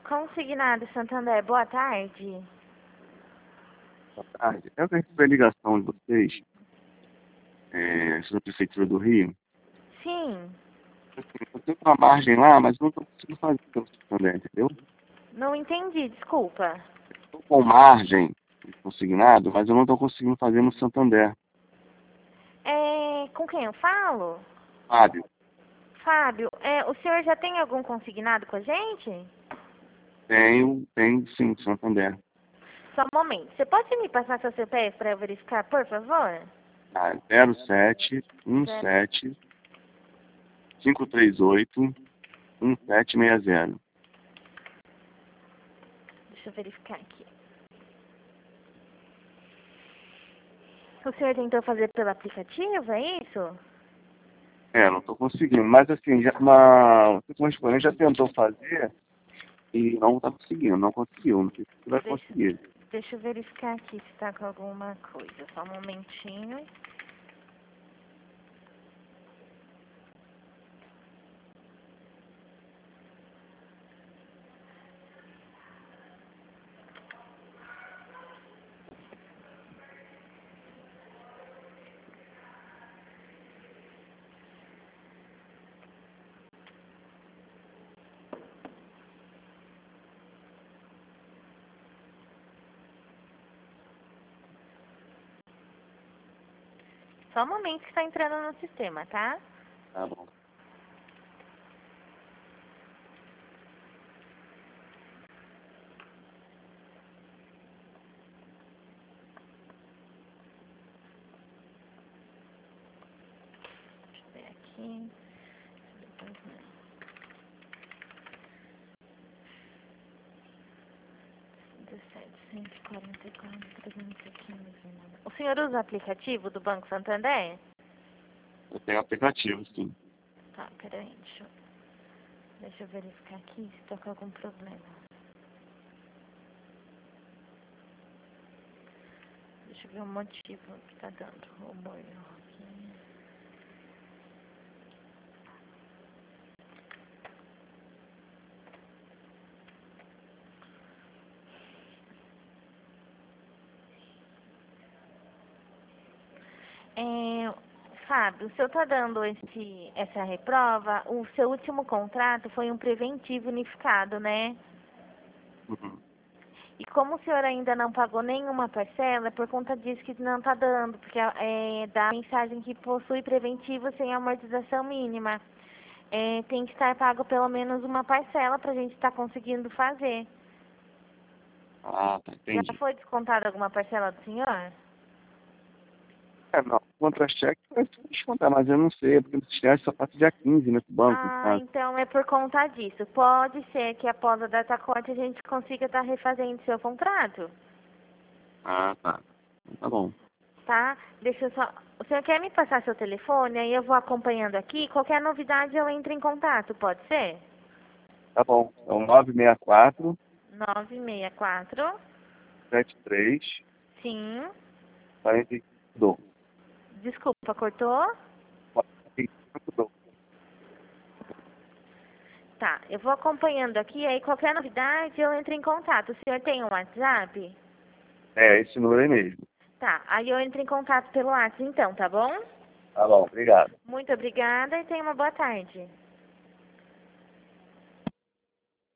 Consignado Santander, boa tarde. Boa tarde. Eu recebi a ligação de vocês, da Prefeitura do Rio. Sim, Eu tenho uma margem lá, mas não estou conseguindo fazer pelo Santander, entendeu? não entendi, desculpa. Estou com margem consignado, mas eu não estou conseguindo fazer no Santander. Com quem eu falo? Fábio, Fábio, o senhor já tem algum consignado com a gente? tenho sim, Santander. Só um momento. Você pode me passar seu CPF para eu verificar, por favor? Tá, 0717 538 1760. Deixa eu verificar aqui. O senhor tentou fazer pelo aplicativo, é isso? Não estou conseguindo. Mas assim, uma correspondente já tentou fazer e não está conseguindo, não conseguiu. Não sei se vai conseguir. Deixa eu verificar aqui se tá com alguma coisa. Só um momentinho. Só um momento que está entrando no sistema, tá? Tá bom. Deixa eu ver aqui. Depois não. O senhor usa o aplicativo do Banco Santander? Eu tenho aplicativo, sim. Tá, peraí, deixa eu verificar aqui se tá com algum problema. Deixa eu ver o motivo que tá dando o molho aqui. Fábio, o senhor tá dando essa reprova, o seu último contrato foi um preventivo unificado, né? Uhum. E como o senhor ainda não pagou nenhuma parcela, é por conta disso que não está dando, porque dá a mensagem que possui preventivo sem amortização mínima. Tem que estar pago pelo menos uma parcela para a gente estar conseguindo fazer. Ah, tá, Já entendi. foi descontada alguma parcela do senhor? Não, contra-cheque vai descontar, mas eu não sei, porque o sistema só passa dia 15, né, pro banco, no Ah, caso. então é por conta disso. Pode ser que após a data corte a gente consiga estar refazendo seu contrato, Ah, tá. Tá bom. tá? Deixa eu só... O senhor quer me passar seu telefone? Aí eu vou acompanhando aqui. Qualquer novidade eu entro em contato, pode ser? Tá bom. Então, 964 964. 73 Sim. 42. Desculpa, cortou? 42. Tá, eu vou acompanhando aqui, aí qualquer novidade eu entro em contato. O senhor tem um WhatsApp? Esse número aí mesmo. Tá, aí eu entro em contato pelo WhatsApp então, tá bom? Tá bom, obrigado. Muito obrigada e tenha uma boa tarde.